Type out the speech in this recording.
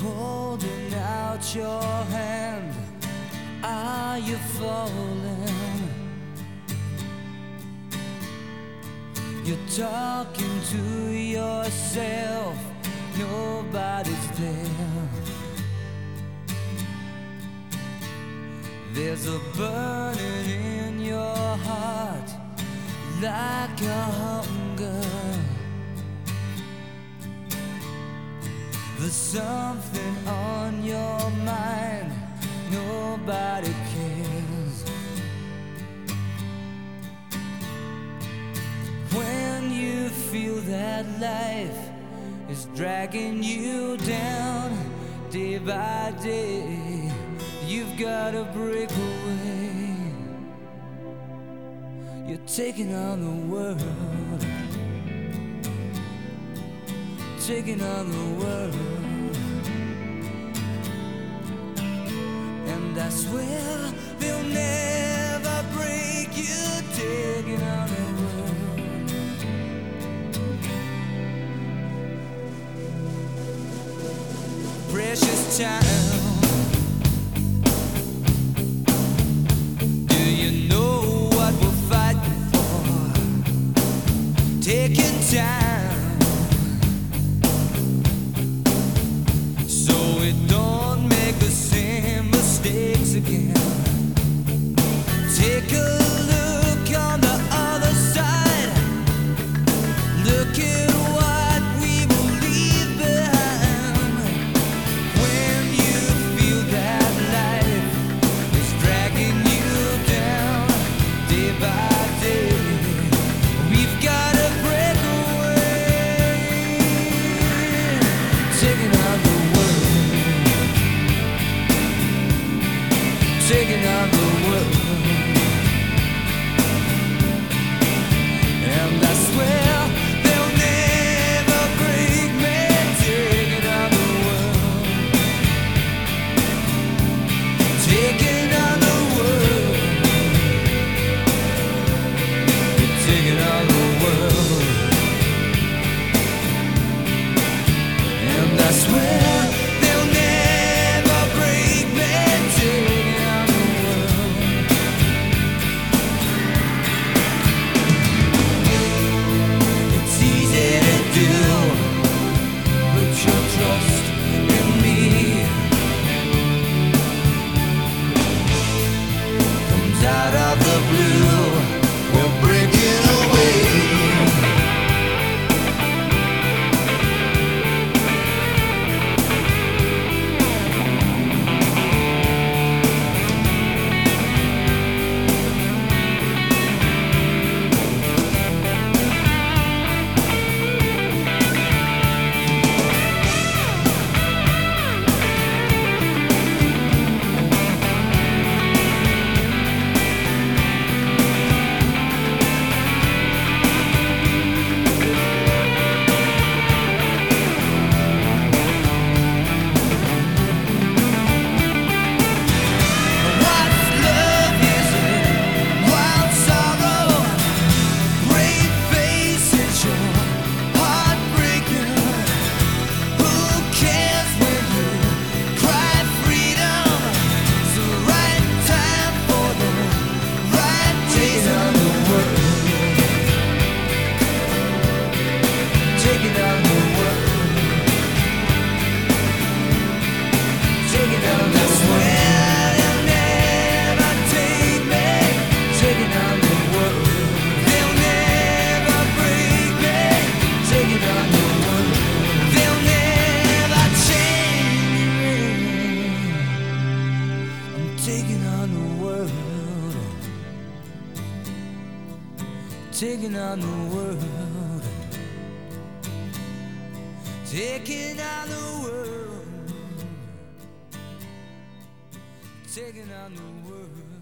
holding out your hand. Are you falling? You're talking to yourself, nobody's there. There's a burning in your heart like a hunger. There's something on your mind, nobody cares. When you feel that life is dragging you down day by day, you've gotta break away. You're taking on the world, taking on the world. And I swear they'll never break you, taking on the world. Precious time, do you know what we're fighting for? Taking time, so we don't make the same mistakes again. Take a look on the other side. Look at what we will leave behind. When you feel that life is dragging you down day by day, we've gotta break away. Taking on the world, taking on the world. And I swear they'll never break me, taking on the world, taking on the world, taking on the world. And I swear they'll never break me, taking on the world. It's easy to do, put your trust in me. Comes out of the blue, we're breaking away. Taking on the world, taking on the world. They'll never take me, taking on the world. They'll never break me, taking on the world. They'll never change me. I'm taking on the world, taking on the world, taking on the world, taking on the world.